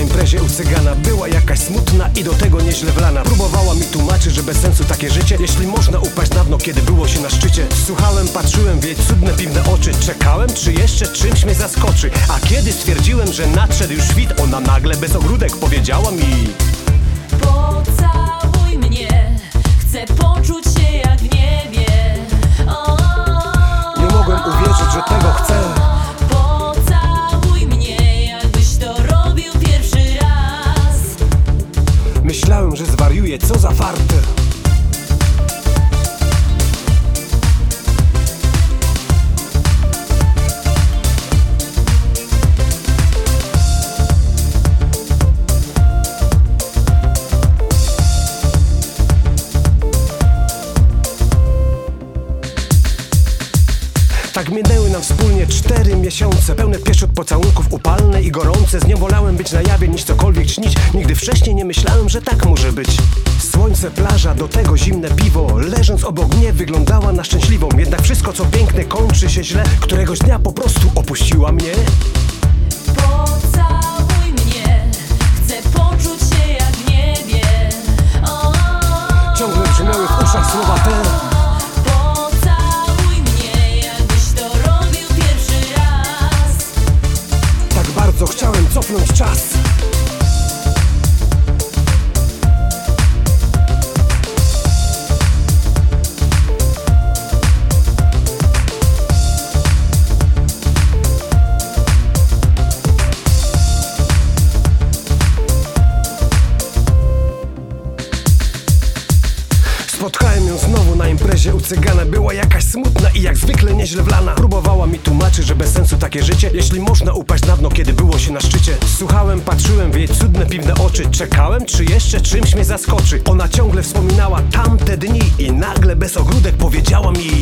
imprezie u cygana. Była jakaś smutna i do tego nieźle wlana. Próbowała mi tłumaczyć, że bez sensu takie życie, jeśli można upaść na dno, kiedy było się na szczycie. Słuchałem, patrzyłem w jej cudne, piwne oczy. Czekałem, czy jeszcze czymś mnie zaskoczy. A kiedy stwierdziłem, że nadszedł już świt, ona nagle bez ogródek powiedziała mi: pocałuj mnie, chcę poczuć się jak w niebie. Nie mogłem uwierzyć, że tego chcę. Pocałuj mnie, jakbyś to robił pierwszy raz. Myślałem, że zwariuję, co za fart. Tak minęły nam wspólnie 4 miesiące, pełne pieszczot pocałunków, upalne i gorące. Z nią wolałem być na jawie niż cokolwiek śnić. Nigdy wcześniej nie myślałem, że tak może być. Słońce, plaża, do tego zimne piwo. Leżąc obok mnie wyglądała na szczęśliwą. Jednak wszystko co piękne kończy się źle. Któregoś dnia po prostu opuściła mnie. Pocałuj mnie, chcę poczuć się jak w niebie. Ciągle brzmiały w uszach słowa te. Bardzo chciałem cofnąć czas. Spotkałem ją znowu na imprezie u cygana. Była jakaś smutna i jak zwykle nieźle wlana. Próbowała mi tłumaczyć, że bez sensu takie życie, jeśli można upaść na dno, kiedy było się na szczycie. Słuchałem, patrzyłem w jej cudne, piwne oczy. Czekałem, czy jeszcze czymś mnie zaskoczy. Ona ciągle wspominała tamte dni i nagle bez ogródek powiedziała mi: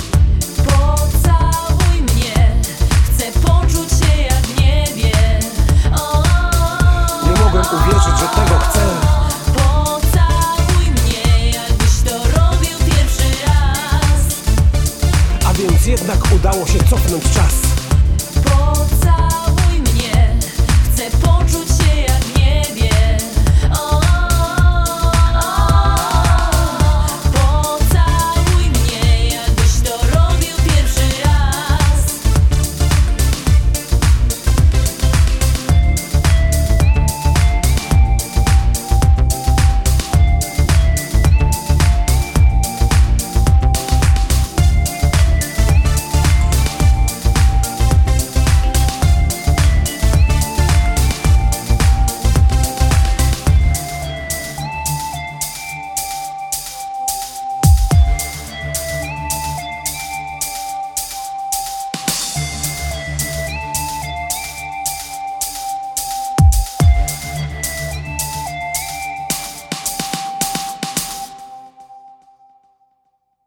pocałuj mnie, chcę poczuć się jak w niebie. Nie mogłem uwierzyć, że tego chcę. Więc jednak udało się cofnąć czas. Pocałuj mnie, chcę poczuć